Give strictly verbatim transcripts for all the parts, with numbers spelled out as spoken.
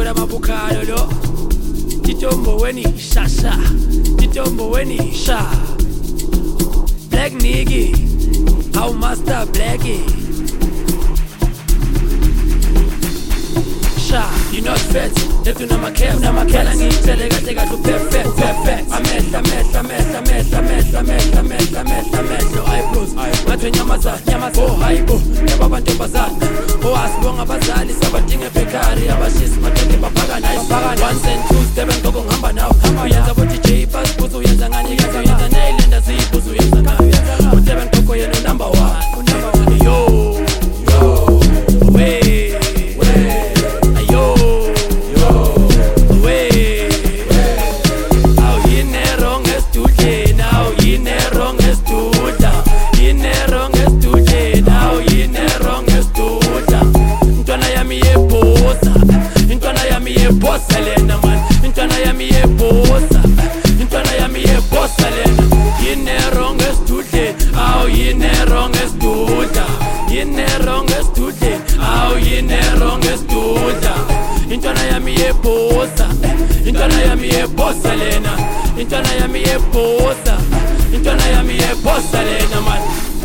Mara Mabukhalo lo Titombo weni sha sha Titombo weni sha Black nigga How master Blackie Sha You not fat Let's do my care Now my care I need to let I to perfect Perfect Amehla mehla mehla mehla mehla mehla mehla mehla mehla eyebrows Matwe nyamaza nyamaza Oh hayibo Yaba ntobazana Oh asibonga abazali sabadinga bekari abashisi mateke baphakana isibakana One and two step ngoko ngihamba nawo Uyenza bo D J pass buzu uyenza ngani kaza uyenza nailenda sibuzu uyenza ngani Utebe ngoko yena number one Yo Yo Way Way Ayo Yo Way Au yine wrong as today now yine wrong as today yine wrong as today now yine wrong as today Ntwana yami yebosa Ntwana yami yebosa lena man Ntwana yami yebosa Ntwana yami yebosa lena Yine wrong as today Au yine wrong as today Yine wrong as today Au yine wrong as today Ntwana yami yebosa Ntwana yami yebosa lena Ntwana yami yebosa Ntwana yami yebosa lena man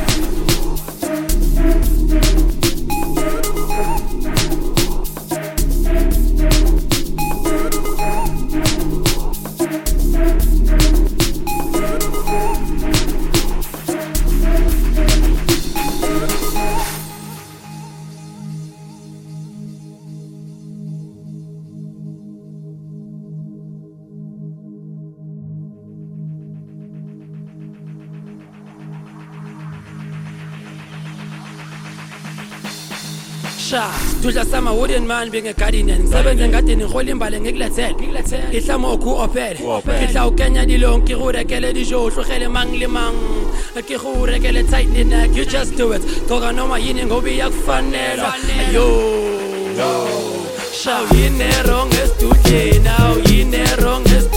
Sha, tudla sama wooden man being a guardian. Seven and got in holding by the Niglatel. It's a moku opel. It's out Kenya di long, Kirura Kele di Jo, Shokele Mangli Mang, a Kirura Kele tightly neck. You just do it. Toganoma yin go be a funnel. Yo, yo. Sha, yin wrong as today now, yin wrong as